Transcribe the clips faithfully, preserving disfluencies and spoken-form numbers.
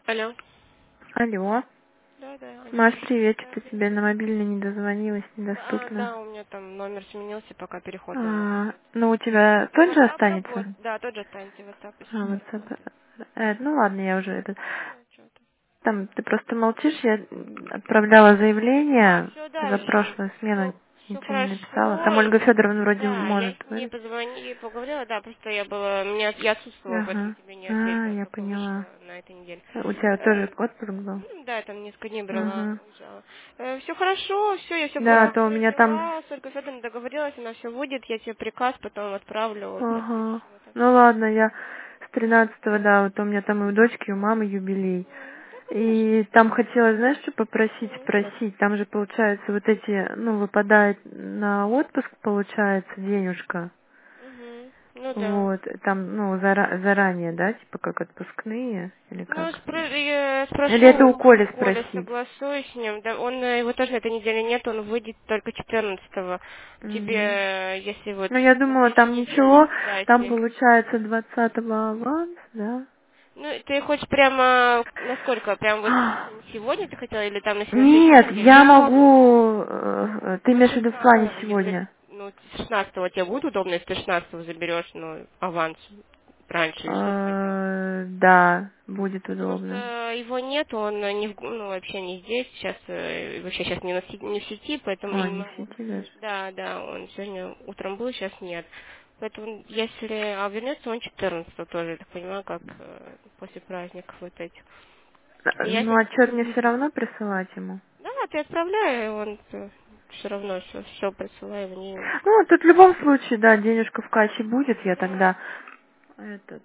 Алло. Алло. Да, да, Аня. Маш, привет, Да, что-то привет. тебе на мобильный не дозвонилась, А, недоступна. да, у меня там номер сменился, пока переход на новый. А, ну, у тебя Ну, тот же WhatsApp останется? работает. Да, тот же останется WhatsApp, А, если что, вот, работает. э, ну ладно, я уже этот... Да, что-то. Там, ты просто молчишь, я отправляла А, заявление все, за да, прошлую все, смену, все ничего не написала. Там хорошо. Ольга Федоровна вроде Да, я может с ней выручить. позвонила, поговорила, да, просто я была, меня, я отсутствовала, поэтому Ага. тебе не А, ответила, я только поняла. вышла на этой неделе. У тебя тоже Э, отпуск был? ну, да, там несколько дней брала, Ага. уезжала. все хорошо, все, я все Да, а то у бумаги меня там... взяла, с Ольгой Федоровной договорилась, она все будет, я тебе приказ потом отправлю, Ага. подпишем, это Ну все. ладно, я с тринадцатого, да, вот у меня там и у дочки, и у мамы юбилей. Да, конечно. И там хотела, знаешь, что попросить, М. спросить. Там же, получается, вот эти, ну, выпадает на отпуск, получается, денежка. Мгм. Ну да. Вот, там, ну, зара- заранее, да, типа как отпускные, или Ну, как? спро- я Или это у спрошу у Коли Коли, спросить? согласуюсь с ним. Да, он, э, его тоже на этой неделе нет, он выйдет только четырнадцатого. Тебе, Мгм. э, если вот Ну, я на думала, следующей там неделе, ничего, да, там если... получается двадцатого аванс, да? Ну, ты хочешь прямо, насколько, прям вот сегодня ты хотела, или там на се- на следующей Нет, неделе? я Я могу могу... э, Ты до имеешь в виду в плане шестнадцатого, если, сегодня? ну, шестнадцатого тебе будет удобно, если ты шестнадцатого заберешь, ну, аванс раньше, или что тебе там? Э, Да, будет Потому удобно. что его нет, он э, не в, г- ну, вообще не здесь, сейчас э, вообще сейчас не, на си- не в сети, поэтому я А, не не в могу. сети даже. Да, да, он сегодня утром был, сейчас нет. Поэтому если, а вернется он четырнадцатого тоже, я так понимаю, как э, после праздников вот этих. Э, И я Ну, тебе, отчет мне все равно присылать ему? да, ты отправляй, он все равно все, все присылай мне. Ну, тут в любом случае, да, денежка в кассе будет, я Да. тогда этот,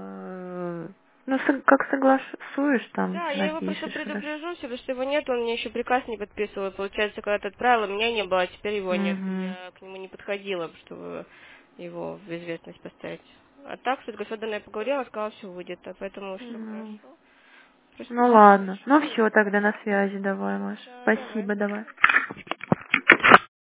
э, ну, со- как согласуешь, там Да, я его просто напишешь, хорошо. предупрежу, потому что его нет, он мне еще приказ не подписывал. И получается, когда ты отправила, меня не было, а теперь его нет. И Угу. я к нему не подходила, чтобы его в известность поставить. А так, что господина я поговорила, сказала, все выйдет, а поэтому все Ну, хорошо. Просто ну все ладно. Ну хорошо. все, тогда на связи давай, Маш. Да, давай. Спасибо, давай.